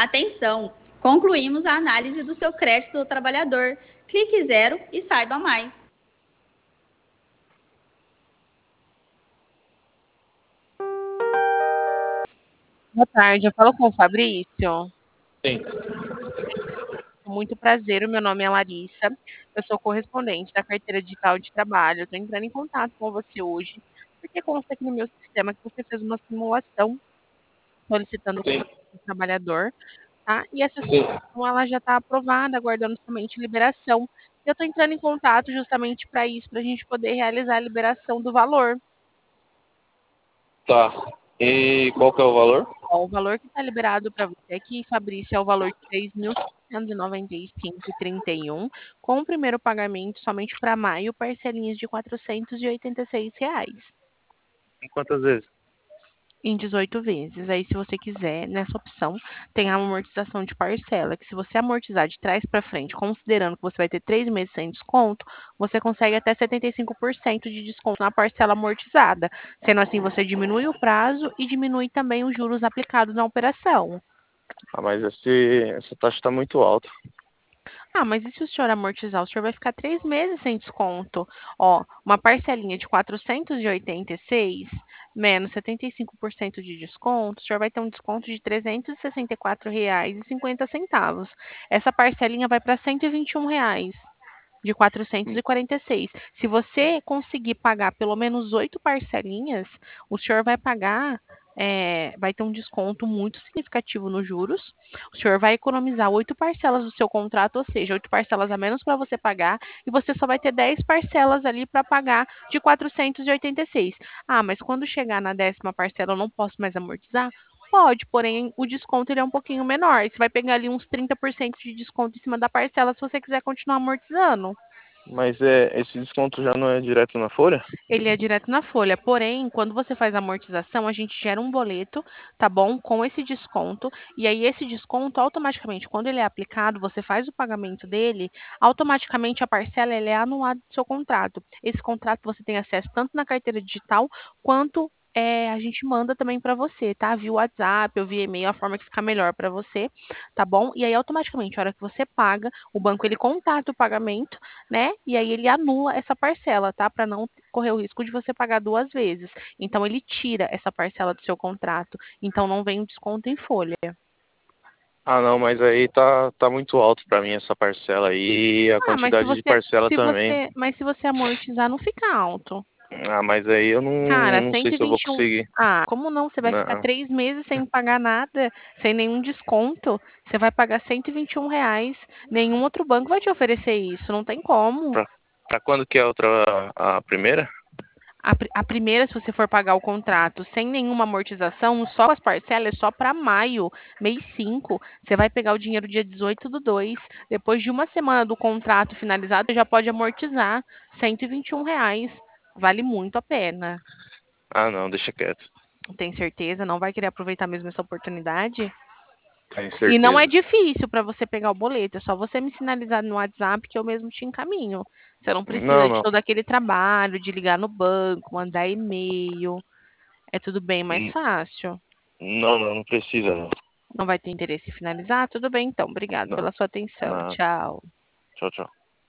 Atenção! Concluímos a análise do seu crédito do trabalhador. Clique zero e saiba mais. Boa tarde, eu falo com o Fabrício. Sim. Muito prazer, o meu nome é Larissa, eu sou correspondente da carteira digital de trabalho. Estou entrando em contato com você hoje, porque consta aqui no meu sistema que você fez uma simulação solicitando o Sim. crédito do trabalhador, tá? E essa Sim. simulação ela já está aprovada, aguardando somente liberação. Eu estou entrando em contato justamente para isso, para a gente poder realizar a liberação do valor. Tá. E qual que é o valor? Ó, o valor que está liberado para você aqui, Fabrício, é o valor de R$ 3.695,31, com o primeiro pagamento somente para maio, parcelinhas de R$ 486. Em quantas vezes? Em 18 vezes. Aí, se você quiser, nessa opção, tem a amortização de parcela, que se você amortizar de trás para frente, considerando que você vai ter 3 meses sem desconto, você consegue até 75% de desconto na parcela amortizada. Sendo assim, você diminui o prazo e diminui também os juros aplicados na operação. Ah, mas essa taxa está muito alta. Ah, mas e se o senhor amortizar? O senhor vai ficar 3 meses sem desconto. Ó, uma parcelinha de 486 menos 75% de desconto, o senhor vai ter um desconto de R$ 364,50. Essa parcelinha vai para R$ 121 de 446. Se você conseguir pagar pelo menos 8 parcelinhas, o senhor vai pagar, vai ter um desconto muito significativo nos juros. O senhor vai economizar 8 parcelas do seu contrato, ou seja, 8 parcelas a menos para você pagar, e você só vai ter 10 parcelas ali para pagar de 486. Ah, mas quando chegar na 10ª parcela eu não posso mais amortizar? Pode, porém o desconto ele é um pouquinho menor. Você vai pegar ali uns 30% de desconto em cima da parcela se você quiser continuar amortizando. Mas esse desconto já não é direto na folha? Ele é direto na folha, porém, quando você faz a amortização, a gente gera um boleto, tá bom? Com esse desconto, e aí esse desconto, automaticamente, quando ele é aplicado, você faz o pagamento dele, automaticamente a parcela ele é anulada do seu contrato. Esse contrato você tem acesso tanto na carteira digital, quanto a gente manda também para você, tá? Via WhatsApp ou via e-mail, a forma que ficar melhor para você, tá bom? E aí, automaticamente, a hora que você paga, o banco ele contata o pagamento, né? E aí ele anula essa parcela, tá? Para não correr o risco de você pagar 2 vezes. Então ele tira essa parcela do seu contrato. Então não vem o desconto em folha. Ah, não, mas aí tá muito alto para mim essa parcela aí e a Ah, mas quantidade de parcela também. se você amortizar, não fica alto. Ah, mas aí eu Cara, não sei cento e se eu vou vinte e um. conseguir. Ah, como não? Você vai ficar Não. 3 meses sem pagar nada, sem nenhum desconto. Você vai pagar R$ 121. Nenhum outro banco vai te oferecer isso. Não tem como. Pra, pra quando que é a primeira? A primeira, se você for pagar o contrato sem nenhuma amortização, só as parcelas, é só para maio, mês 5. Você vai pegar o dinheiro dia 18/2. Depois de uma semana do contrato finalizado, você já pode amortizar R$ 121. Vale muito a pena. Ah, não, deixa quieto. Tem certeza? Não vai querer aproveitar mesmo essa oportunidade? Tenho E não é certeza. difícil para você pegar o boleto, é só você me sinalizar no WhatsApp que eu mesmo te encaminho. Você não Não, precisa de não. todo aquele trabalho de ligar no banco, mandar e-mail. É tudo bem mais fácil. Não precisa, não. Não vai ter interesse em finalizar? Tudo bem, então. Obrigado Não, pela sua atenção. não. Tchau. Tchau, tchau.